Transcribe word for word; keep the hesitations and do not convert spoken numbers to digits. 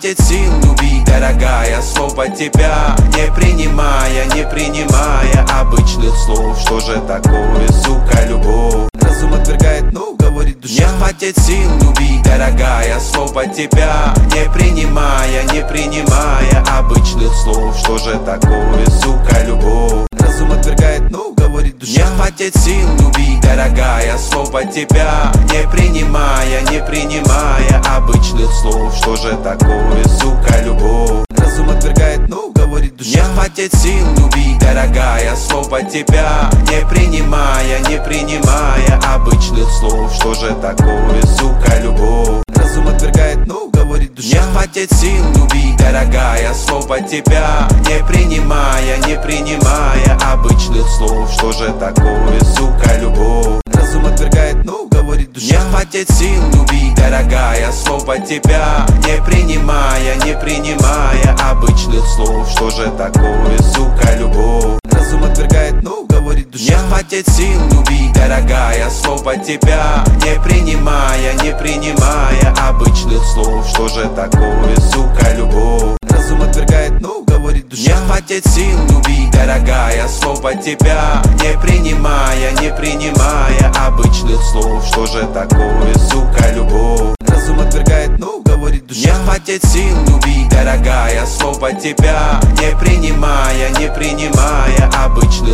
хватит сил любить, дорогая, слово тебя не принимая, не принимая обычных слов. Что же такое, сука, любовь? Разум отвергает, но говорит душа. Не хватит сил любить, дорогая, слово тебя не принимая, не принимая обычных слов. Что же такое, сука, любовь? Разум отвергает, но говорит душа. Не хватит сил любить, дорогая, слово тебя не принимая, не принимая обычных слов. Что же такое, сука, любовь? Разум отвергает, но говорит душа. Не хватит сил любить, дорогая, слово тебя не принимая, не принимая обычных слов. Что же такое, сука, любовь? Разум отвергает, но говорит душа. Не хватит сил любить, дорогая, слово тебя не принимая, не принимая обычных слов. Что же такое, сука, любовь? Разум отвергает, но говорит душа. Не хватит сил любить, дорогая, слово тебя не принимая, не принимая обычных слов. Что же такое, сука, любовь? Разум отвергает, но говорит душа. Не хватит сил любить, дорогая, слово тебя не принимая, не принимая обычных слов. Что же такое, сука, любовь? Разум отвергает, но говорит душа. Не хватит сил любить, дорогая, слово тебя не принимая, не принимая обычных слов. Что же такое, сука, любовь? Разум отвергает, но говорит душа. Не хватит сил любить, дорогая, слово тебя не принимая, не принимая обычных